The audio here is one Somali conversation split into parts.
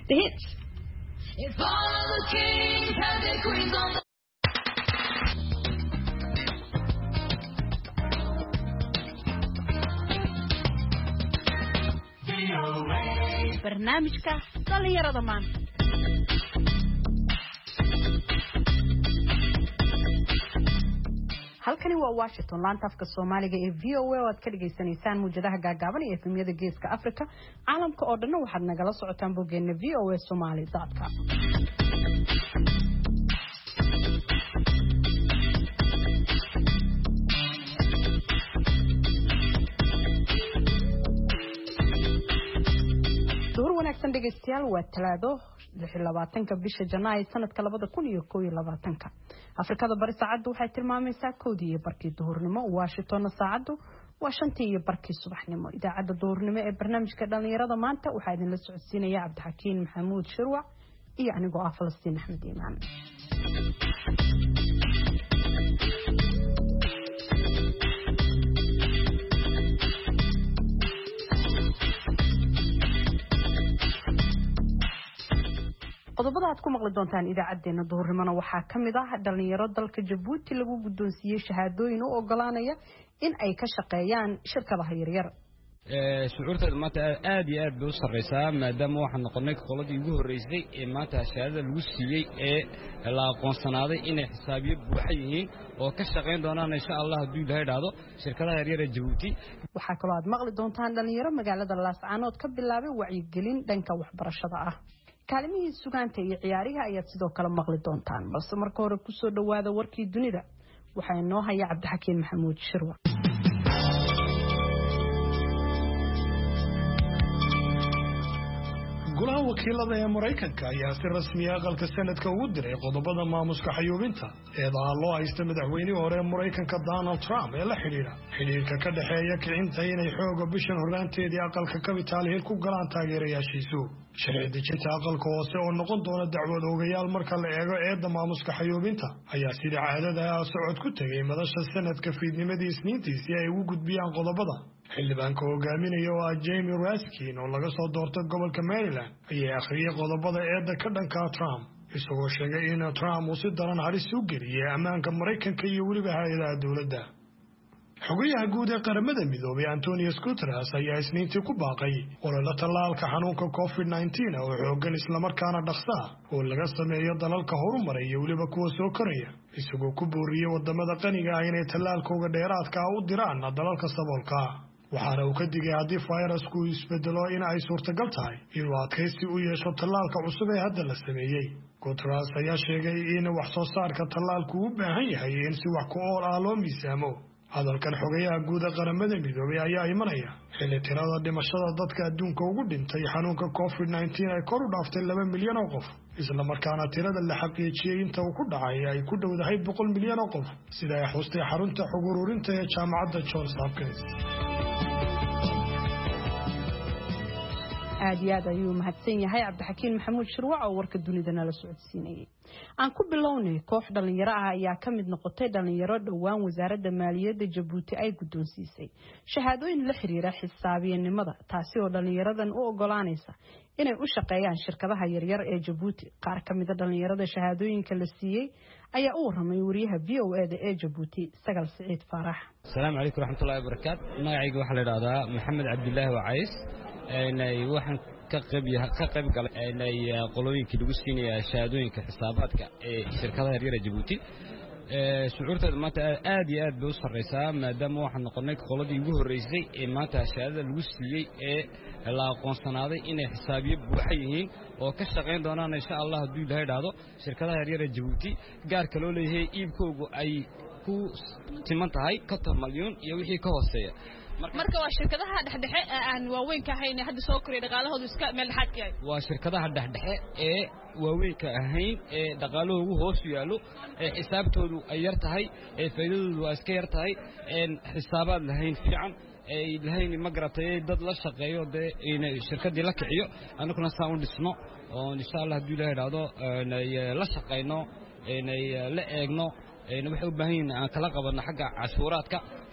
The hits. If all the kings had their queens on the barnaamijka dhalinyarada maanta. halkani waa Washington laanta afka Soomaaliga ee VOA oo aad ka dhageysanaysaan muujadaha gaagaaban ee efemyada Geeska Afrika caalamka oo dhan waxaad nagala socotaan boggeena voasomali.com. wanaagsan dhegeystayaal waa talaado 26 bisha Janaayo sanadka 2021 Afrikada bari saacadu waxay tilmaamaysaa 1:00 duhurnimo Washington saacadu waa 5:00 subaxnimo idaacada duhurnimo ee barnaamijka dhalinyarada maanta waxaa idin la socodsiinaya Cabdixakiin Maxamuud Shirwac iyo anigoo ah Falastiin Axmed Iimaan qodobada aad ku maqli doontaan idaacadeena duhurnimona waxaa kamid ah dhalinyaro dalka Djibouti lagu guddoonsiiyay shahaadooyin u ogolaanaya in ay ka shaqeeyaan shirkadaha yaryar shucuurteeda maanta aad iyo aad bay u sareysaa maadaama waxaan noqonay qoladii ugu horeysay ee maanta shahaadada lagu siiyay ee la aqoonsanaaday inay xisaabiyo buuxa yihiin oo ka shaqeyn doonaan insha Allah haddii Ilaahay dhaado shirkadaha yaryar ee Djibouti waxaa kaloo aad maqli doontaan dhalinyaro magaalada Laascaanood ka bilaabay wacyigelin dhanka waxbarashada ah kaalmihii sugaanta iyo ciyaariga ayaad sidoo kale maqli doontaan balse marka hore ku soo dhawaada warkii dunida waxaa inoo haya Cabdixakiin Maxamuud Shirwac golaha wakiilada ee Mareykanka ayaa si rasmi ah aqalka sanadka ugu diray qodobada maamuska xayuubinta ee loo haysta madaxweynihii hore ee Mareykanka Donald Trump ee la xiriirka ka dhaxeeya kicinta inay xooga bishan horraanteedii aqalka Capitol Hill ku galaan taageerayaashiisu sharci dejinta aqalka hoose oo noqon doona dacwad oogayaal marka la eego eedda maamuska xayuubinta ayaa sidii caadada ah socod ku tagay madasha sanadka fiidnimadii Isniintii si ay ugu gudbiyaan qodobada xildhibaanka hogaaminaya oo ah Jamie Raskin oo laga soo doortay gobolka Maryland ayaa akhriyay qodobada eedda ka dhanka Trump isagoo sheegay in Trump uu si daran halis u geliyay ammaanka Mareykanka iyo weliba hay'adaha dowladda xogayaha guud ee qaramada midoobay Antonio Guterres ayaa Isniintii ku baaqay olole tallaalka xanuunka COVID-19 oo xooggan isla markaana dhaqso ah oo laga sameeyo dalalka horumaray iyo weliba kuwa soo koraya isagoo ku booriyay wadamada qaniga ah inay tallaalkooda dheeraadka ah u diraan dalalka saboolka ah waxaana uu ka digay haddii fayrasku isbedelo in ay suurtagal tahay inuu adkaysi u yeesho tallaalka cusub ee hadda la sameeyey Guterres ayaa sheegay in wax soo saarka tallaalku u baahan yahay in si wax ku ool ah loo miisaamo hadalkan xogayaha guud ee qaramada midoobay ayaa imanaya xilli tirada dhimashada dadka adduunka ugu dhintay xanuunka COVID-19 ay kor u dhaaftay 2 milyan oo qof isla markaana tirada la xaqiijiyay inta uu ku dhacay ay ku dhowdahay 100 milyan oo qof sida ay xustay xarunta xog ururinta ee jaamacadda Johns Hopkins aad iyo aad ayuu mahadsan yahay Cabdixakiin Maxamuud Shirwac oo warka dunida nala socodsiinayay aan ku bilownay koox dhalinyaro ah ayaa ka mid noqotay dhalinyaro dhawaan wasaaradda maaliyadda Djibouti ay guddoonsiisay shahaadooyin la xiriira xisaabiyanimada taasi oo dhalinyaradan u ogolaanaysa inay u shaqeeyaan shirkadaha yaryar ee Djibouti qaar ka mid ah dhalinyarada shahaadooyinka la siiyay ayaa u waramay wariyaha VOA ee Djibouti Sagal Saciid Faarax Assalaamu alaykum warahmatullaahi wabarakaatuh magacayga waxa la yiraahdaa Maxamed Cabdullaahi Wacays waxaan ka qayb galay qolooyinkii lagu siinaya shahaadooyinka xisaabaadka ee shirkadaha yaryar ee Djibouti shucuurteeda maanta aad iyo aad bay u sareysaa maadaama waxaan noqonay qoladii ugu horeysay ee maanta shahaadada lagu siiyay ee la aqoonsanaaday inay xisaabiyo buuxa yihiin oo ka shaqeyn doonaan insha Allah haddii Ilaahay dhaado shirkadaha yaryar ee Djibouti gaarka loo leeyahay iibkoodu ay ku timan tahay 1 milyan iyo wixii ka hooseeya marka waa shirkadaha dhaxdhexe aan waaweyn ka ahayn hadda soo korey dhaqaalahoodu iska meel dhaxad ka yahay waa shirkadaha dhaxdhexe ee waaweyn ka ahayn ee dhaqaalahoodu hoos yaalo ee xisaabtoodu ay yar tahay ee faa'iidadoodu waa iska yar tahay ee xisaabaad lahayn fiican ee lahayn ma garatay dad la shaqeeyo inay shirkadii la kiciyo anaguna saan u dhisno oo insha Allah haddii Ilaahay dhaado la shaqeyno inay la eegno waxay u baahan yihiin aan kala qabanno xagga cashuuraadka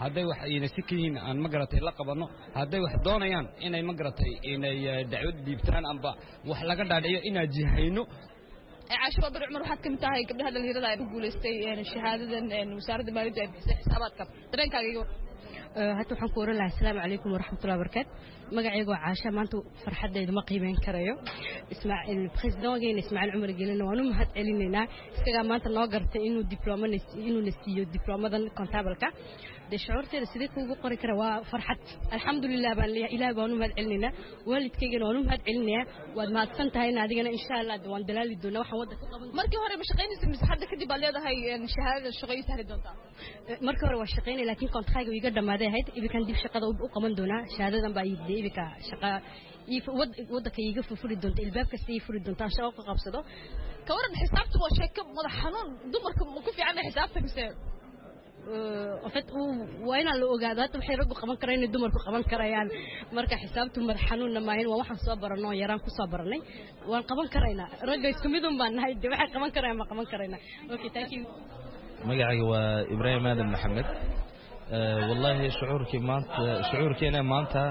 hadday wax ayna si kiin aan ma garatay la qabano hadday wax doonayaan inay ma garatay inay dacwad diibtaan amba wax laga dhaadhiyo inaan jihayno عاشوا بر عمر واحد كم تاهي قبل هذا الهيرة ده يقول استي شهادة وزارة المالية حسابات كم ترين كاجيو هاتو حنكور الله السلام عليكم ورحمة الله وبركاته مقعيقو عاشا ما انتو فرحة دايد مقيمين كرايو اسمع البريزيدون جاين اسمع العمر جيلنا وانو مهد علينا اسكا ما انت نوغرت انو دبلومة انو نسيو دبلومة دان كونتابلكا دي شعورتي رسيدك وقو قري كروا فرحة الحمد لله بان لي إله بانو مهد علينا والد كيجن وانو مهد علينا واد ما تسنتهينا دينا إن شاء الله دوان دلالي دونا وحن ودك مركي هوري مشقين اسم حد كدي بالي هذا هاي شهادة الشغية سهل دونتا مركي هوري وشقين لكن كنت خايق ويقدم هذا هيد إذا كان دي شقة وقمن دونا شهادة بايدي إذا شقة ودك يقف فرد دونت الباب كسي فرد دونت عشان أوقف قبضه كورن حسابته وشيك مدح حنون دمركم وكفي عنده حسابتك مسير وفت وين اللي وجادات وحيرجوا قمن كرين الدمر قمن كريان مركا حسابته مدح حنون لما هين وواحد صبرنا يران كصبرني وان قمن كرينا رجع يسكمدهم بان هاي دي واحد قمن كرينا ما قمن كرينا أوكي thank you مجاعي وإبراهيم آدم محمد والله شعورك أنا مانتا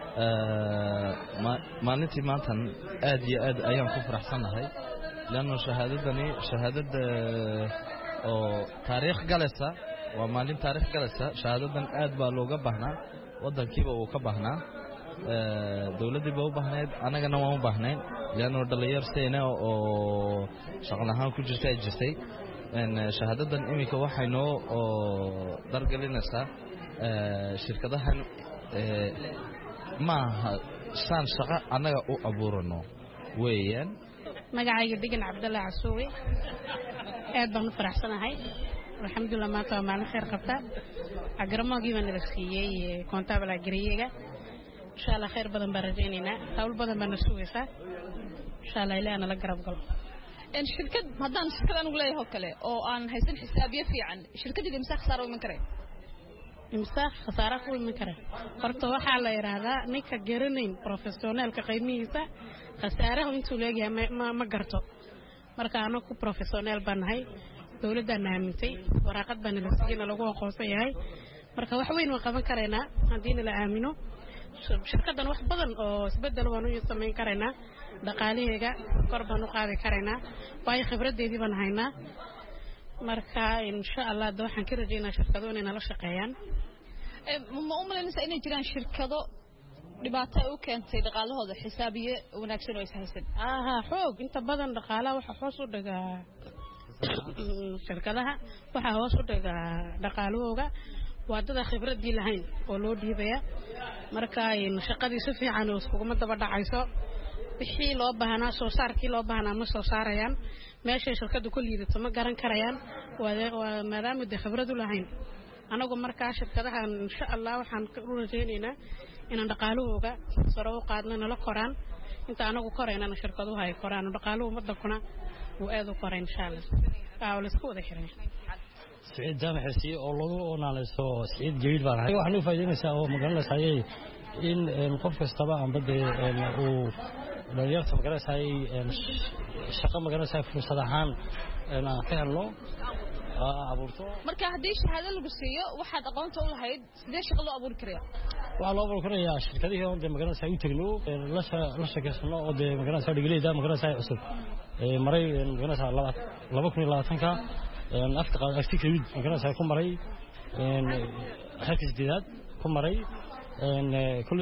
ما نتي مانتا آدي أيام كفر أحسن هاي لأنه شهادة تاريخ جلسة ومالين تاريخ جلسة شهادة آد بالوجا بهنا وده كيبا وكبهنا دولة دي بو بهنا أنا جنا ما بهنا لأنه دلير سينا أو شغلنا كل جزء جزء إن شهادة إمك وحينو درجة لنسا شركة هن ما شان شقة أنا أبورنو وين مجاعي دقن عبد الله عسوي أبغى نفرح سنة هاي الحمد لله ما طلع معنا خير قبته أجرمه جيبنا الرسية كونتابل أجريجا إن شاء الله خير بدن برجينينا أول بدن بنسويسا إن شاء الله إلى أنا لقرب قلب إن شركة هذا شركة أنا أقولها هكلا أو أنا هيسن حسابية في عن شركة دي مساخ صاروا من كره مساخ خسارة خوي من كره قرطة واحد على هذا نيك جرنين بروفيسيونال كقيميسة خسارة وانتو لاقي ما قرطه مركا أنا كو بروفيسيونال بنهاي دولة نامتي ورقة بن السجين لقوا قوسي هاي مركا وحوين وقفن كرنا هدين الأمينو شركة واحد بدن أو سبدل وانو يسمين كرنا دقاليها قربانو قاضي كرنا باي خبرة دي بنهاينا مركا إن شاء الله دو حنكر جينا شركة دوننا لشقيان ما أمنا نسأل إن جيران شركة dhibaato u keentay dhaqaalahooda xisaabiye wanaagsan oo ishaysan xoog inta badan dhaqaalaha waxa hoos u dhigaa shirkadaha waxa hoos u dhigaa dhaqaalahooga wadada khibradii lahayn oo loo dhiibaya marka ay shaqadii si fiican oo isku daba dhacayso wixii loo baahnaa soo saarkii loo baahnaa ma soo saarayaan meesha shirkadu ku liidato ma garan karayaan maadaama ay khibrad u lahayn anagu marka shirkadaha insha Allah waxaan u rajaynaynaa in dhaqaalahooga sare u qaadnana la koraan inta anagu koreynana shirkaduhu ay koraan dhaqaaluhu madankuna uu aad u koreen insha Allah la isku wada xiray سعيد جامع حسي oo lagu oonaaleyso Saciid Jayid baan ahay waxaan u faa'iideynayaa oo magaranayay in qof kastaba aan badee uu dhalinyarta magaranayay shaqo magaranayay fursad ahaan aan ka helno abuurto marka hadii shahaado lagu siiyo waxaad aqoonta u lahayd sidee shaqo loo abuuri karaa waxa loo abuuri karaa shirkadaha oo magaranayay u tagno la shaqeysano oo magaranayay dhigleeda magaranayay cusub maray magaranayay 2020ka afka afkiid magaranayay ku maray xaqiiqdiyaad ku maray kulli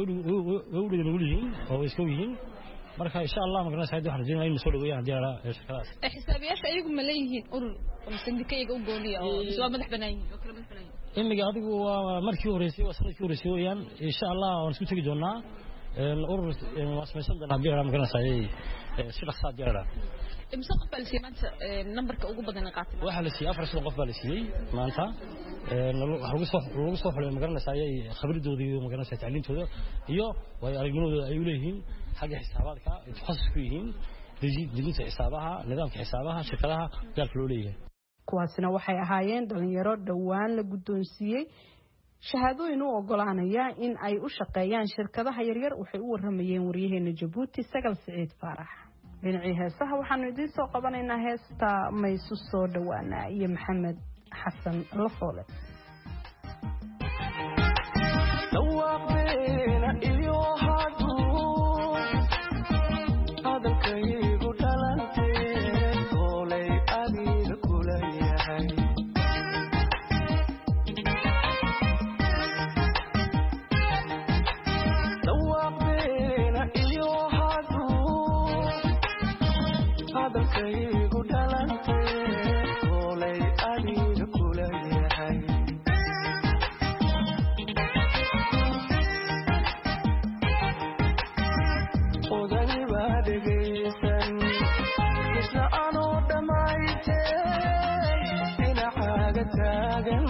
wuu oo isku yihiin marka insha Allah magaranayay waxaan rajaynayaa in soo dhaweeyaan diyaara shirkadaas xisaabiyaasha ayagu ma leeyihiin urur sindikayga u gooniya oo soo madax banaayin oo kala madax banaayin imiga adigu waa markii horeysay waa sanadkii horeysay weeyaan insha Allah waan isku tagi doonaa urur wasmaysan doonaa diyaara magaranayay si dhaqsaad diyaara imsa qof baa siiyay maanta numberka ugu badan ee qaatay waxa la siiyay 4 qof baa la siiyay maanta lagu soo xulay magaranayay khibradoodii iyo magaranayay tacliintooda iyo way aragnimada ay u leeyihiin xagga xisaabaadka taxasus ku yihiin dejinta xisaabaha nidaamka xisaabaha shirkadaha dalka loo leeyahay kuwaasina waxay ahaayeen dhalinyaro dhawaan la guddoonsiiyey shahaadooyin u ogolaanaya in ay u shaqeeyaan shirkadaha yaryar waxay u waramayeen wariyaheena Jabuuti Sagal Saciid Faarax dhinacii heesaha waxaanu idiin soo qabanaynaa heesta maysu soo dhawaana iyo Maxamed Xasan Lafoole dhashaygu dhalantay kolay adiga kula yahay odani baa dhegaysan isla anoo dhammaytay dhinacaaga taagan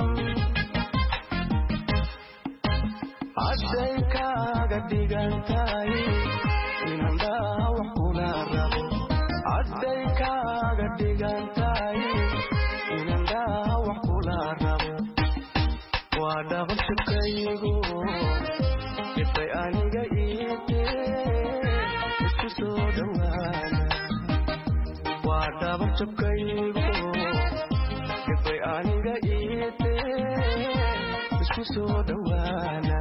hadday kaaga dhigan tahay inaan dhaawac kula rabo hadday kaaga dhigan tahay inaan dhaawac kula rabo waa dhaqashakaygu dhibay aniga iitee isku soo dhawaana waa dhabarjabkaygu dhibay aniga iitee isku soo dhawaana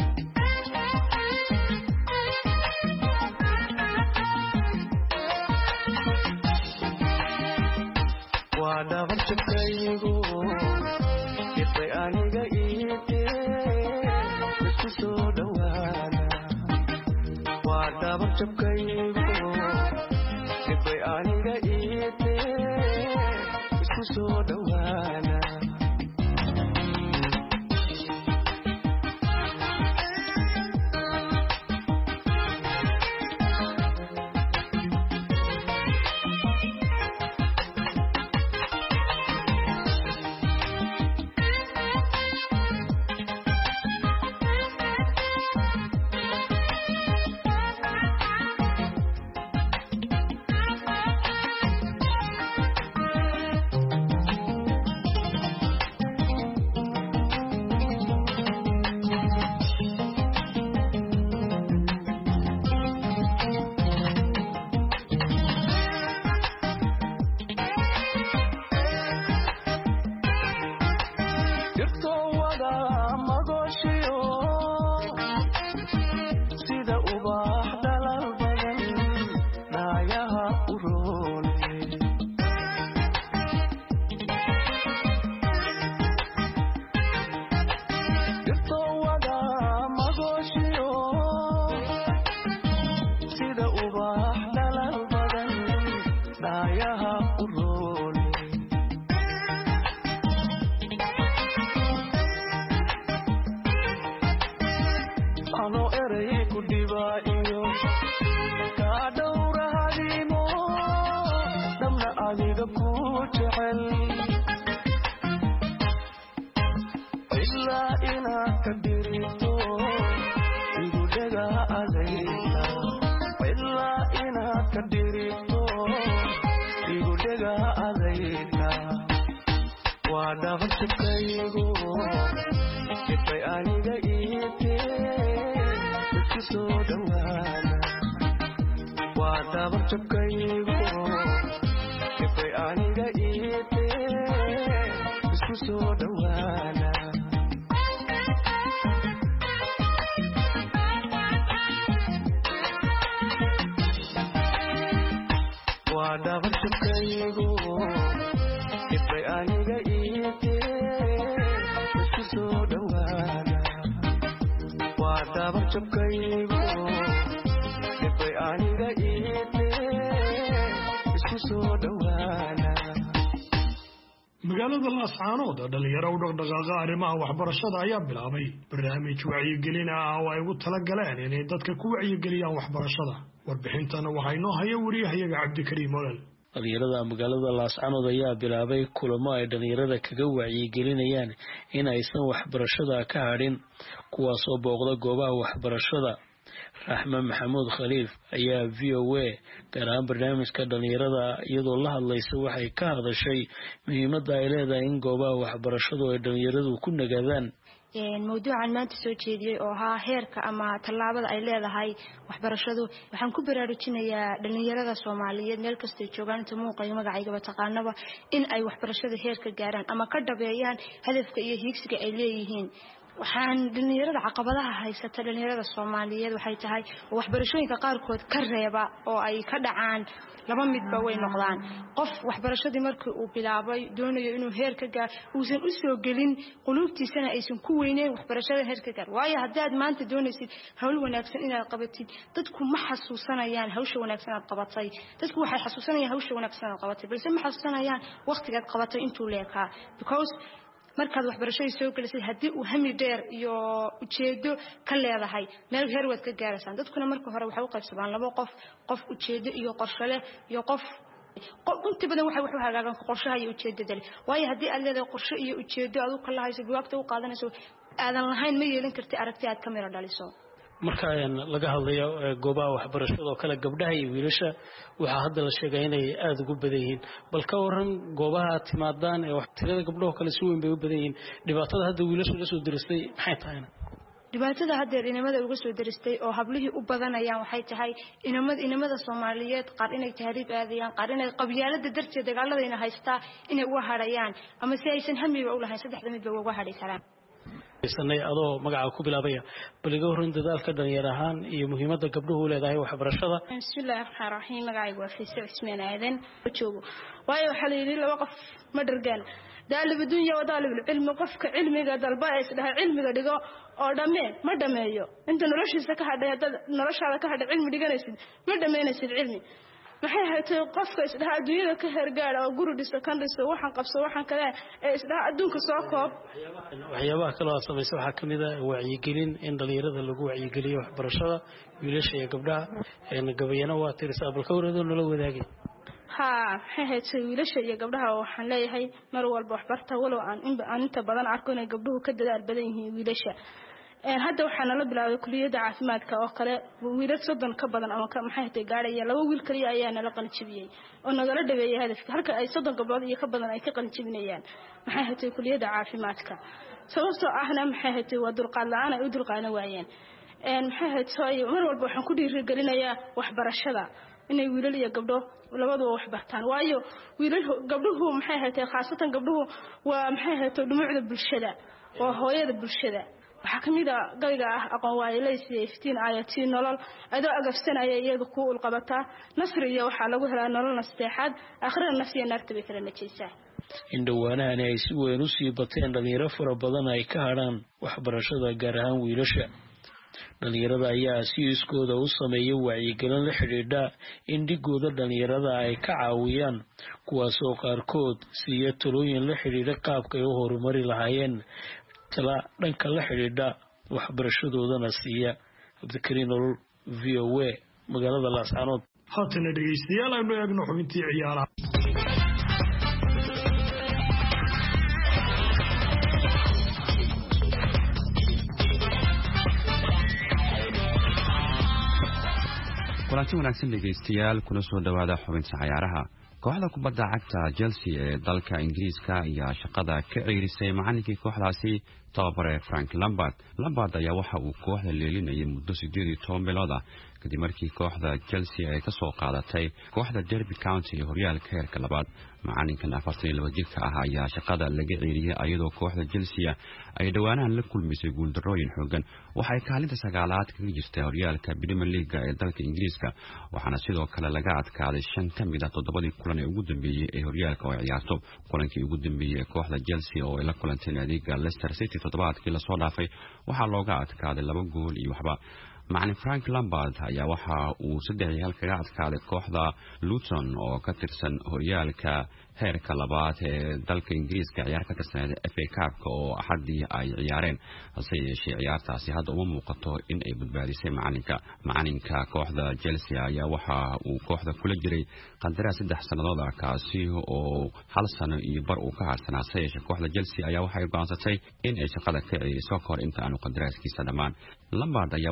waa dhabarjabkaygu dhibay aniga iitee isku soo dhawaana waa dhabarjabkaygu dhibay aniga iitee isku soo dhawaana magaalada laascaanood dhalinyaro u dhaqdhaqaaqa arrimaha waxbarashada ayaa bilaabay barnaamij wacyigelin ah oo ay ugu talagaleen inay dadka ku wacyigeliyaan waxbarashada warbixintana waxaa inoo haya wariyahayaga cabdikariim olol dhalinyarada magaalada laascaanood ayaa bilaabay kulamo ay dhalinyarada kaga wacyigelinayaan in aysan waxbarashada ka hadhin kuwaasoo booqda goobaha waxbarashada raxma maxamuud khaliif ayaa VOA gaar ahaan barnaamijka dhalinyarada iyadoo la hadlaysa waxay ka hadashay muhiimadda ay leedahay in goobaha waxbarashadu ay dhalinyaradu ku nagaadaan mawduucan maanta soo jeediyey oo ahaa heerka ama tallaabada ay leedahay waxbarashadu waxaan ku baraarujinayaa dhalinyarada Soomaaliyeed meel kasta ay joogaan inta muuqayo magacaygaba taqaanaba in ay waxbarashada heerka gaaraan ama ka dhabeeyaan hadafka iyo hiigsiga ay leeyihiin waxaan dhalinyarada caqabadaha haysata dhalinyarada Soomaaliyeed waxay tahay waxbarashooyinka qaarkood ka reeba oo ay ka dhacaan laba midba way noqdaan qof waxbarashadii markii uu bilaabay doonayo inuu heer ka gaaro uusan u soo gelin qulubtiisana aysan ku weyneen waxbarashada heer ka gaar waayo haddaad maanta doonaysid hawl wanaagsan inaad qabatid dadku ma xasuusanayaan hawsha wanaagsan aad qabatay dadku waxay xasuusanayaan hawsha wanaagsan aad qabatay balse ma xasuusanayaan waqtigaad qabatay intuu leekaa because markaad waxbarashada soo gelisay hadii uu hami dheer iyo ujeedo ka leedahay meel heer wad ka gaaraysan dadkuna marka hore waxay u qaybsadaan laba qof ujeedo iyo qorshe leh iyo qof inta badan waxay wax u hagaagan qorshaha iyo ujeedada leh waayo hadii aad leedahay qorshe iyo ujeedo aad u kala hayso buugta u qaadanayso aadan lahayn ma yeelan kartid aragti aad ka miro dhaliso marka laga hadlayo goobaha waxbarashada kala gabdhaha iyo wiilasha waxa hadda la sheegay inay aad ugu badan yihiin bal ka waran goobaha timaadaan ee tirada gabdhaha kala si weyn bay u badan yihiin dhibaatada hadda wiilasha la soo diristay maxay tahay dhibaatada hadda inamada uga soo diristay oo hablihii u badanayaan waxay tahay inamada Soomaaliyeed qaar inay tahriib aadayaan qaar inay qabyaalada darteed dagaaladayna haystaa inay uga harayaan ama si aysan hamiba u lahayn saddexda midba uga hadhay karaan sanay adoo magaca ku bilaabaya baliga horan dadaalka dhalinyar ahaan iyo muhiimada gabdhuhu leedahay waxbarashada bismillaahir rahmaanir rahiim magacaygu waa Fiisa Ismaan Aadan joogo waayo waxa la yiri laba qof ma dhargaan daalib dunya oo daalib cilmi qofka cilmiga dalba ay isdhahay cilmiga dhigo oo dhameen ma dhameeyo inta noloshiisa ka hadhay noloshaada ka hadhay cilmi dhiganaysid ma dhameynaysid cilmi maxay haytay qofka isdhaha adduunyada ka hergaar oo guri dhiso kan dhiso waxaan qabso waxaan kale ee isdhaha adduunka soo koob waxyaabaha kale oo samaysa waxa kamid ah wacyigelin in dhalinyarada lagu wacyigeliyo waxbarashada wiilasha iyo gabdhaha gabayana waa tirsa balka warado nala wadaagay maxay haytay wiilasha iyo gabdhaha waxaan leeyahay mar walba waxbarta walow aan inta badan arko inay gabdhuhu ka dadaal badan yihiin wiilasha hadda waxaan la bilaabay kulliyada caafimaadka oo kale wiilal 30 ka badan ama maxay tahay gaaraya laba wiil kaliya ayaa nala qalin jabiyay oo nagala dhaweeyay hadafka halka ay 30 gabdhood iyo ka badan ay ka qalin jabinayaan maxay tahay kulliyada caafimaadka sababtoo ahna maxay tahay waa dulqaad la'aan ay u dulqaadan waayeen maxay tahay mar walba waxaan ku dhiirigelinayaa waxbarashada inay wiilal iyo gabdho labadaba wax bartaan waayo wiilal gabdhuhu maxay tahay khaasatan gabdhuhu waa maxay tahay dhumucda bulshada oo hooyada bulshada waxa kamid ah galayga aqoon waayeelay iftiin ayatiin nolol adoo agafsanaya iyadu ku ulqabata nasr iyo waxa lagu helaa nolol nasteexad aakhirada nafsiga naarta bay kala najaysaa in dhawaanahan ay si weyn u sii bateen dhalinyaro fara badan ay ka hadhaan waxbarashada gaar ahaan wiilasha dhalinyarada ayaa si iskooda u sameeyay wacyigelin la xidhiidha in dhigooda dhalinyarada ay ka caawiyaan kuwaasoo qaarkood siiya talooyin la xidhiidha qaabka ay u horumari lahaayeen tala dhanka la xidhiidha waxbarashadoodana siiya Abdikariin Nolol VOA magaalada Laascaanood haatana dhageystayaal aynu eegno xubintii ciyaaraha kulanti wanaagsan dhegeystayaal kuna soo dhawaada xubinta ciyaaraha kooxda kubadda cagta Chelsea ee dalka Ingiriiska ayaa shaqada ka ciirisay macallinkii kooxdaasi tababare Frank Lampard ayaa waxa uu kooxda leelinayay muddo 18 bilood ah kadib markii kooxda Chelsea ay ka soo qaadatay kooxda Derby County ee horyaalka heerka labaad macalinkan 42 jirka ah ayaa shaqada laga ciiriyay iyadoo kooxda Chelsea ay dhawaanahan la kulmisay guuldarrooyin xooggan waxay kaalinta sagaalaad kaga jirtay horyaalka Premier League ee dalka Ingiriiska waxaana sidoo kale laga adkaaday 5 ka mid ah 7 kulan ee ugu dambeeyay ee horyaalka oo ciyaarto kulankii ugu dambeeyay ee kooxda Chelsea oo ay la kulantay naadiga Leicester City toddobaadkii la soo dhaafay waxaa looga adkaaday 2 gool iyo waxba macallin Frank Lampard ayaa waxa uu 3-2 kaga adkaaday kooxda Luton oo ka tirsan horyaalka heerka labaad ee dalka Ingiriiska ciyaar ka tirsan FA Cup oo axadii ay ciyaareen hase yeeshee ciyaartaasi hadda uma muuqato in ay badbaadisay macalinka kooxda Chelsea ayaa waxa uu kooxda kula jiray qandaraas 3 sanadood ah kaasi oo 1 sano iyo bar uu ka harsanaa sayesha kooxda Chelsea ayaa waxay go'aansatay in ay shaqada ka ciiriso kor inta aanu qandaraaskiisa dhamaan Lampard ayaa waxa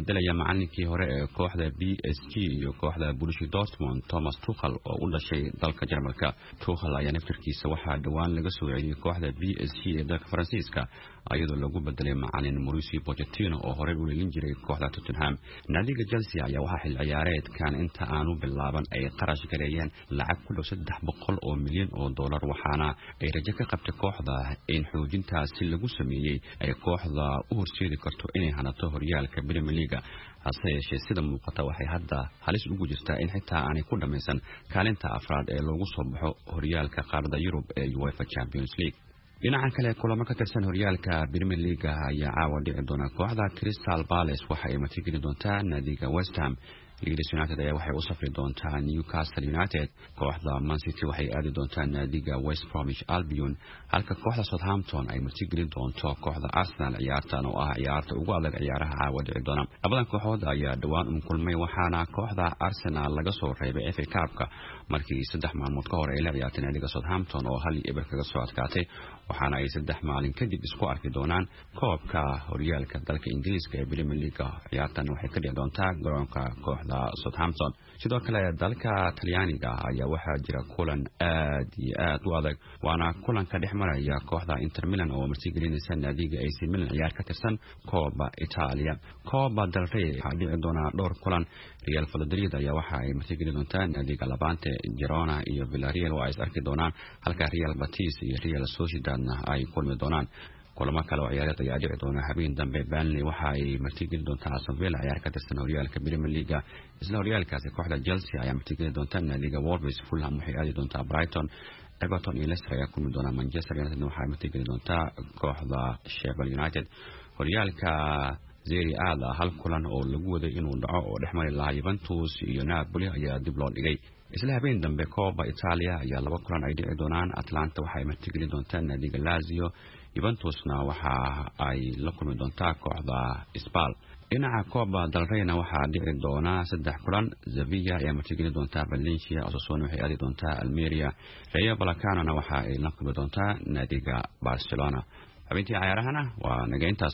bedelaya macallinkii hore ee kooxda PSG iyo kooxda Borussia Dortmund Thomas Tuchel oo u dhashay dalka Jarmalka. Tuchel ayaa naftirkiisa waxaa dhawaan laga soo celiyay kooxda PSG ee dalka Faransiiska ayadoo lagu bedelay macallin Mauricio Pochettino oo hore u leelin jiray kooxda Tottenham. Naadiga Chelsea ayaa waxaa xil ciyaareedkan inta aanu bilaaban ay qarash gareeyeen lacag ku dhow $300 milyan waxaana ay rajo ka qabtay kooxda in xoojintaasi lagu sameeyay ay kooxda u horseedi karto inay hanato horyaalka Premier League. hase yeeshee sida muuqata waxay hadda halis ugu jirtaa in xitaa aanay ku dhameysan kaalinta afraad ee loogu soo baxo horyaalka qaaradda Yurub ee UEFA Champions League. dhinaca kale kulamo ka tirsan horyaalka Premier League ayaa caawa dhici doona. kooxda Crystal Palace waxa ay matigeli doontaa naadiga West Ham. Leeds United ayaa waxay u safri doontaa Newcastle United. kooxda Man City waxay aadi doontaa naadiga West Bromwich Albion halka kooxda Southampton ay martigeli doonto kooxda Arsenal. ciyaartan oo ah ciyaarta ugu adag ciyaaraha caawa dhici doona. labadan kooxood ayaa dhawaan kulmay waxaana kooxda Arsenal laga soo reebay FA Cup-ka markii 3 maalmood ka hor ay la ciyaartay naadiga Southampton oo 1-0 kaga soo adkaatay. waxaana ay 3 maalin kadib isku arki doonaan koobka horyaalka dalka Ingiriiska ee Premier League. ciyaartan waxay ka dhici doontaa garoonka kooxda Southampton. sidoo kale dalka Talyaaniga ayaa waxaa jira kulan aad iyo aad u adag waana kulanka dhexmaraya kooxda Inter Milan oo martigelinaysa naadiga AC Milan ciyaar ka tirsan Coppa Italia. Coppa del Rey waxaa dhici doona dhowr kulan. Real Valladolid ayaa waxa ay martigelin doontaa naadiga Levante, Girona iyo Villarreal oo ay arki doonaan halka Real Betis iyo Real Sociedad ay kulmi doonaan. kulamo kale oo ciyaareed ayaa dhici doona habeen dambe. Burnley waxa ay martigelin doontaa Aston Villa ciyaar ka tirsan horyaalka Premier League. isla horyaalkaasi kooxda Chelsea ayaa martigelin doontaa naadiga Wolves. Fulham waxay aadi doontaa Brighton. Everton iyo Leicester ayaa kulmi doona. Manchester United waxay martigelin doontaa kooxda Sheffield United. horyaalka Serie A hal kulan oo lagu waday inuu dhaco oo dhexmari lahaa Juventus iyo Napoli ayaa dib loo dhigay. isla habeen dambe Coppa Italia ayaa 2 kulan ay dhici doonaan. Atlanta waxay martigelin doontaa naadiga Lazio. Juventusna waxa ay la kulmi doontaa kooxda Spal. dhinaca Coppa del Reyna waxaa dhici doona 3 kulan. Sevilla ayaa martigelin doontaa Valencia. Osasuna waxay aadi doontaa Almeria. Rayo Vallecano waxa ay la kulmi doontaa naadiga Barcelona. habeentii ciyaarahana waa nageyntaas.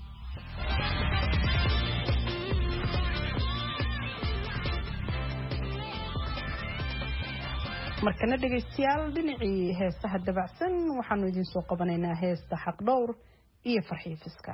markana dhageystayaal dhinacii heesaha dabacsan waxaanu idin soo qabanaynaa heesta xaq dhowr iyo farxiifiska.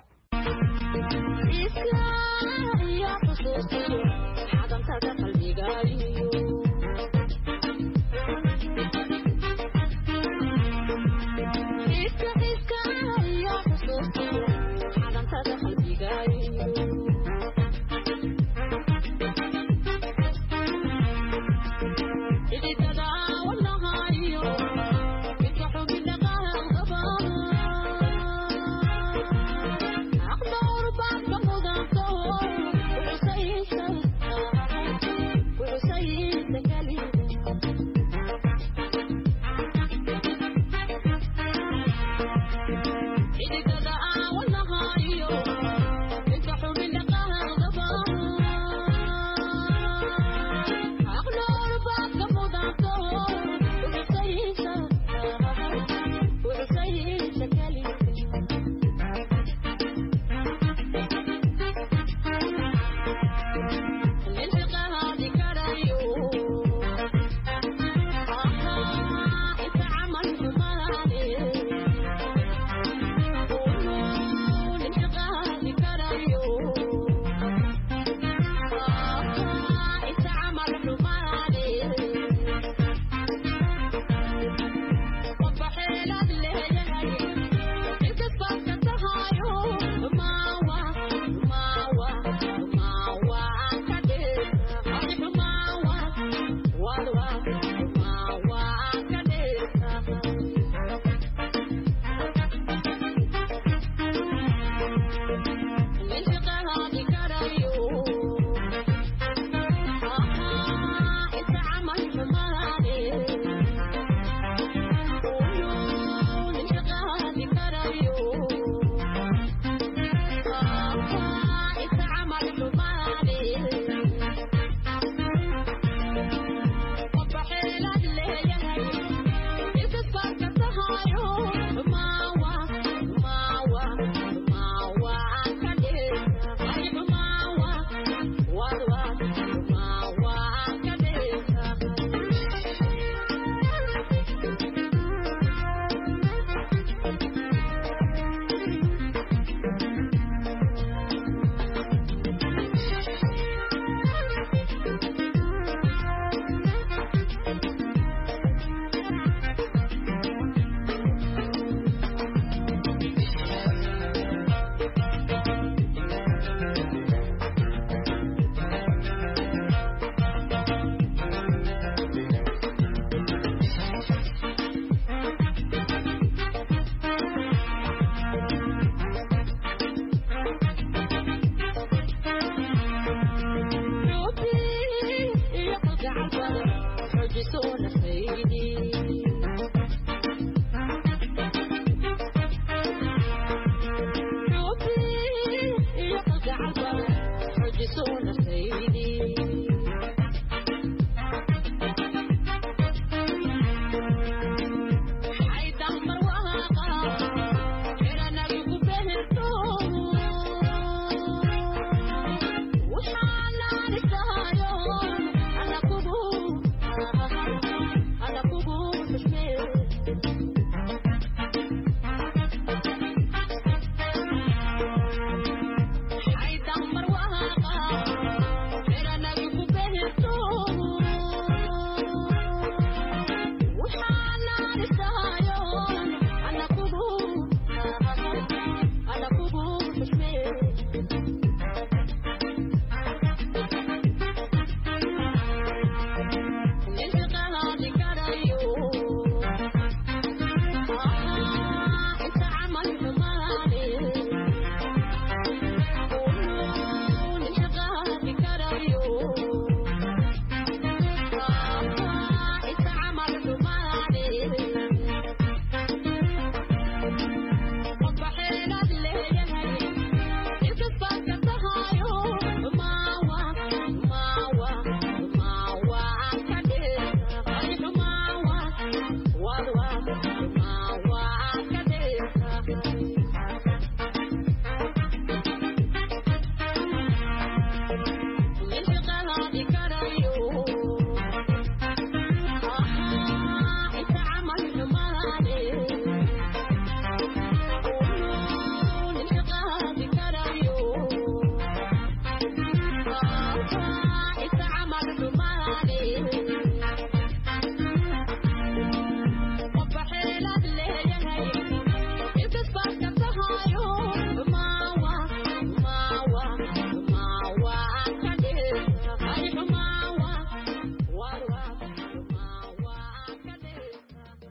Bye.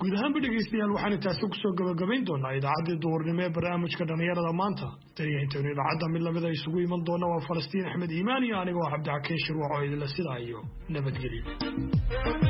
guud ahaanba dhegaystayaal waxaan intaasi kusoo gabagabayn doonaa idaacaddii duhurnimo ee barnaamijka dhallinyarada maanta taniya intaynu idaacadda mid lamida isugu iman doona waa falastiin axmed iimaan iyo anigoo cabdixakiin shirwac oo idinla sidaa iyo nabadgelyo